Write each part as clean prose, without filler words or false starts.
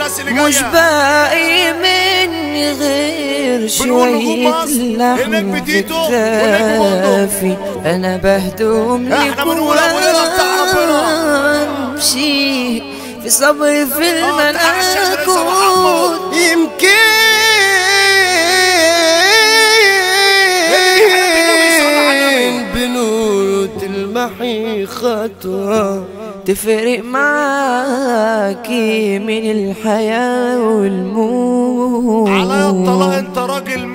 الناس اللي جايه مش باقي مني غير شوية لحم في كتافي، انا بهدوم لك وامشي في صبري في الملكوت. يمكن بنوت المحي خطوة تفرق معاكي من الحياة والموت. على الطلاق انت راجل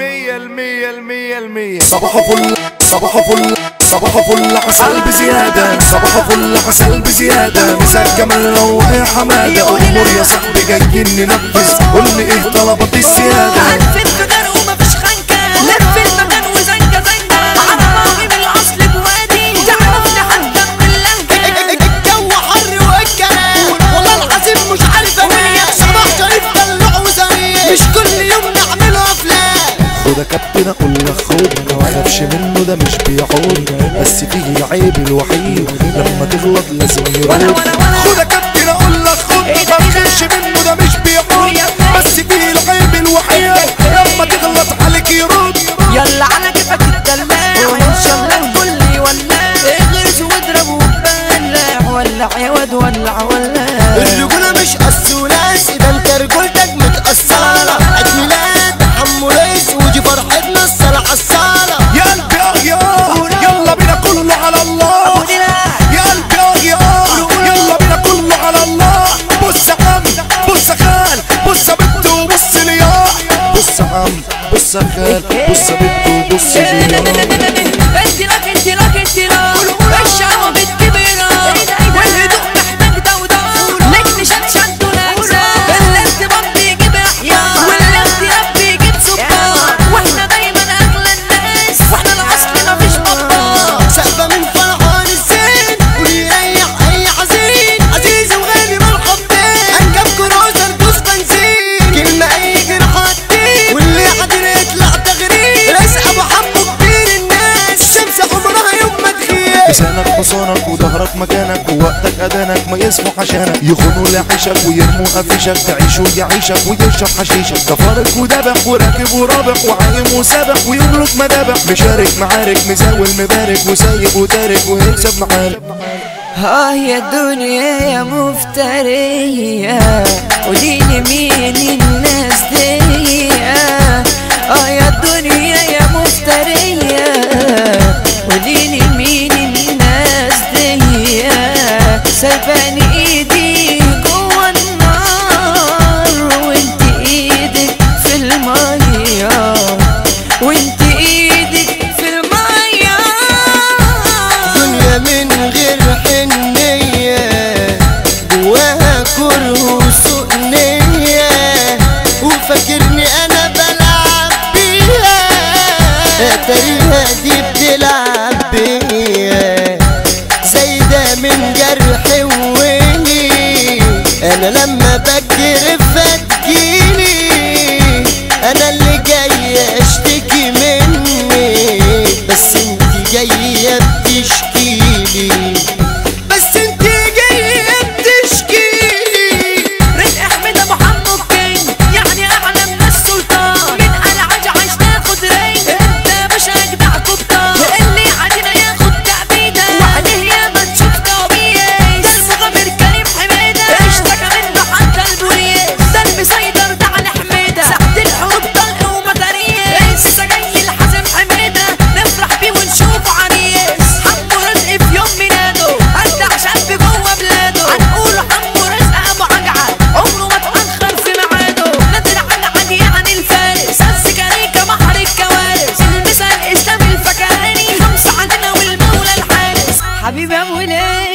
100%. صباح فل صباح فل صباح فل عسل بزيادة، صباح فل عسل بزيادة، مساء جمال روق يا حمادة، أمور يا صاحبي جايين ننفذ، قول لي إيه طلبات السيادة. لف الجدار ومفيش خنكة، لف المكان وزنكة على راغي من الأصل بوادي، تعرفني حتى من اللهجة. الجو حر والكلام والله العظيم مش عارف انام، صباح شريف دلوع وزميل مش كل يوم نعمله افلام. خد يا كابتن اقول لك خد، ما تخافش منه ده مش بيعود، بس فيه العيب الوحيد لما تغلط لازم يرد. خد يا كابتن اقول لك خد، ما تخافش منه ده مش بيعود، بس فيه العيب الوحيد لما تغلط عليك يرد. يلا على كيفك الدلع ان شاء الله الكل يولع، اغرس واضرب وبلع، ولع يا واد ولع. الرجولة مش قسولاس، ده انت رجولتك متأصلة، عيد ميلاد حمو ريس ودي فرحتنا الصلاة عالصالة. يا قلبي يلا بينا كله على الله، يا قلبي يلا بينا كله على الله. بص يا عم بص يا خال بص يا بنت وبص ليا، بص يا عم بص يا خال بص يا بنت وبص ليا. انت لك الشعوة بالكبيرة والهدوء محتاج دودار، لك نشد ونكسر، الارتباط بيجيب احياء والاختلاف بيجيب سكر، واحنا دايما اغلى الناس واحنا الاصل مفيش بطال. سقفة من فرحان الزين ويريح اي حزين، عزيز وغالي مرحبتين، انجب كروزر دوس بنزين، كلمة اي جرح هتطير واللي قادر يطلع تغريب، رزق ابو حمو كبير الناس، الشمس عمرها يوم ما تغيب. لسانك حصانك وظهرك مكانك ووقتك أذانك ما يسمح عشانك، يخونوا لعيشك ويرموا قفشك، تعيش ويعيشك ويشرب حشيشك، كفارك ودبح وراكب ورابح وعايم وسابح ويملك مدابح، مشارك معارك مزاول مبارك وسايق وتارك ويكسب معارك. يا الدنيا يا مفترية، قوليلي مين الناس دي؟ يا الدنيا يا مفترية، قوليلي مين الناس دي؟ سايباني ايدي جوا النار وانت ايدك في المية، وانت ايدك في المية. دنيا من غير حنية جواها كره وسوء نية، وفاكرني انا بلعب بيها، اتاريها دي بتلعب بيا، زايدة من جرحي وويلي، انا لما بجرف تجيلي، انا اللي جاي اشتكي منك، بس انت جاية بتشكيلي، بس انت جاية بتشكيلي. رزق احمد ابو حمو الكينج، يعني اعلى من السلطان، من العج عايش تاخد رينج، انت مش اجدع كبطان، اللي علينا ياخد تعبيده، وعليه ياما تشوف كوابيس، ده المغامر كريم حميده، اشتكى منه حتى البوليس، ده المسيطر ده على حميده، ساعة الحروب طلق ومداريس، لسه جاي الحازم حميده، نفرح بيه ونشوفه عريس، حمو رزق في يوم ميلاده، اجدع شاب جوه بلاده، هنقوله حمو رزق ابو عجعه، عمره ما اتاخر في ميعاده، نادر على عجي عن الفارس، السكريكه بحر الكوارث، المثال اسلام الفكهاني، خمسه عندنا والمولى الحارس، حبيبي ابو ليل.